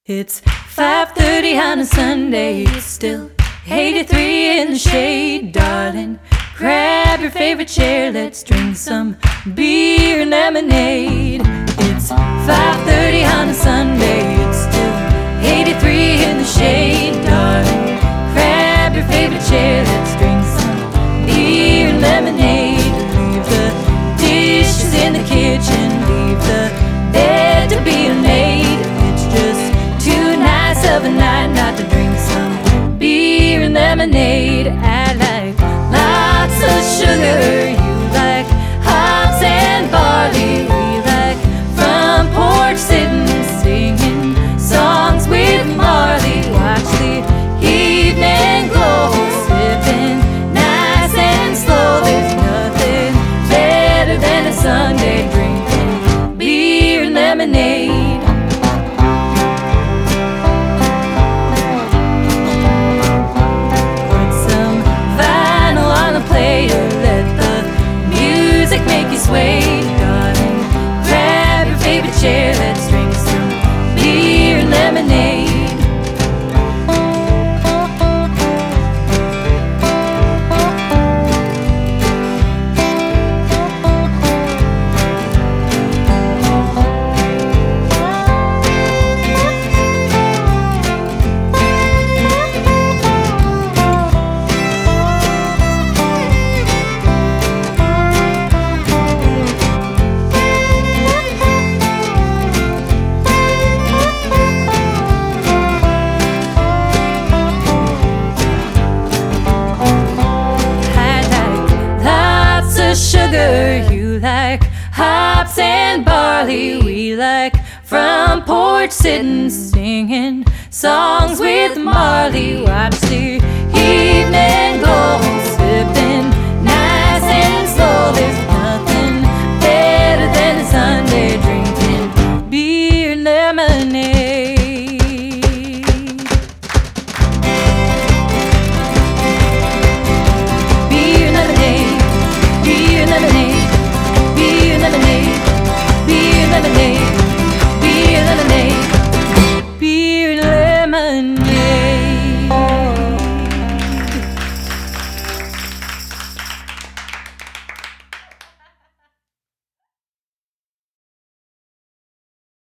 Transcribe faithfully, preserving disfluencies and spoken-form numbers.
It's five thirty on a Sunday, it's still eighty-three in the shade, darling. Grab your favorite chair, let's drink some beer and lemonade. It's five thirty on a Sunday, it's still eighty-three in the shade, darling. Grab your favorite chair, let's drink some beer and lemonade. Leave the dishes in the kitchen, leave the bed to be made. It's just too nice of a night not to drink some beer and lemonade. I like lots of sugar, you like hops and barley. We like front porch sitting, singing songs with Marley. Watch the evening glow, sipping nice and slow. There's nothing better than a Sunday drinking beer and lemonade. Sway, darling, grab your favorite chair, let's drink some beer and lemonade. Sugar, you like hops and barley. We like front porch sitting, singing songs with Marley. Watch the evening